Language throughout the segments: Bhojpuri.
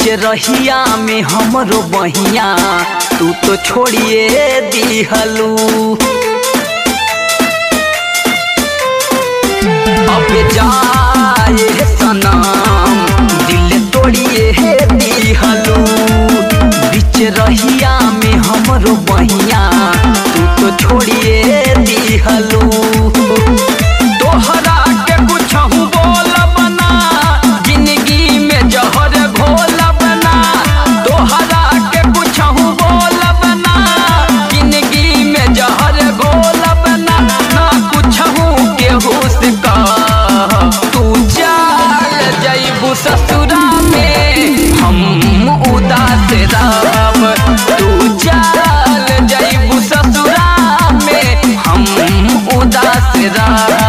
रहिया में हमरो बहिया तू तो छोड़िए दिहलू। अब जाए सनम दिल तोड़िए दिहलू। बीच रहिया में हमरो बहिया तू तो छोड़िए दिहलू। तोहरा के कुछ बोल बना जिंदगी में जहर घोल बना। तोहरा के कुछ बोल बना जिंदगी में जहर घोल बना। ना कुछ केहू से कह तू चल जइबू ससुरा में हम उदास रहब। तू चल जइबू ससुरा में हम उदास रहब।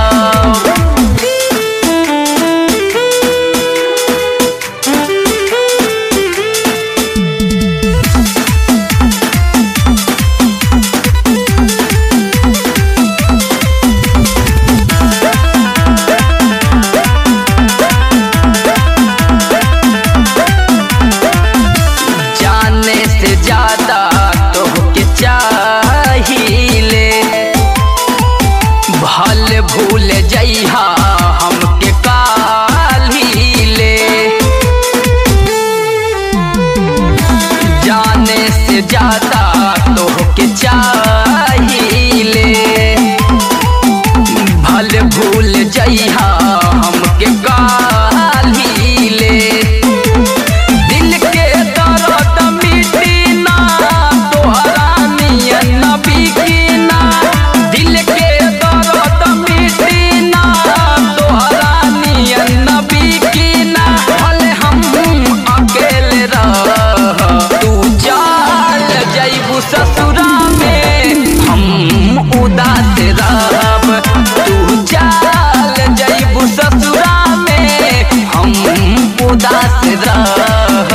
ज्यादा तोहके चाहिए भल भूल जइहा हमके काल्हिले। जाने से ज्यादा तोहके चाहिए भल भूल जइहा हमके काल्हिले। दिल के दर्द मिटी ना तोहरा नियन बिकिना। दिल के दर्द मिटी ना तोहरा नियन बिकिना। भले हम अकेले रह तू चल जइबू ससुरा में हम उदास रहब। तू चल जइबू ससुरा में हम उदास रहब।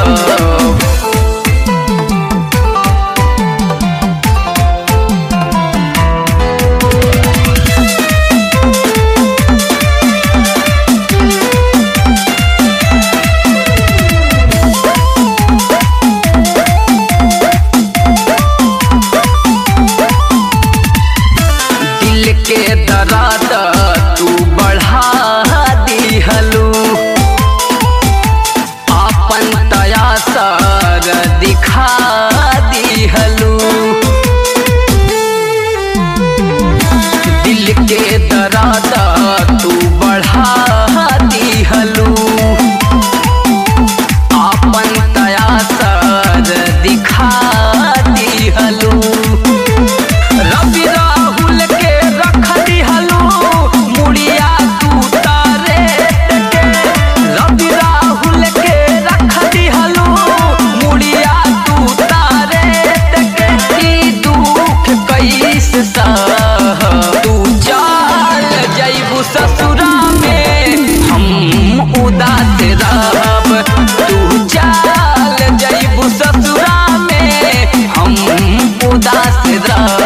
दिल के दर्द तू बढ़ा दिहलू। आपन तयासर दिखा दिहलू। दिल के दर्द तू बढ़ा दिहलू। आपन तयासर दिखा दिहलू। रवि राहुल के रख दिहलू मुड़िया तू तारेट के। रवि राहुल के रख दिहलू मुड़िया तू तारेट के। ई दुख कैसे सह तू चल जइबू ससुरा में हम उदास रहब। तू चल जइबू ससुरा में हम उदास रहब।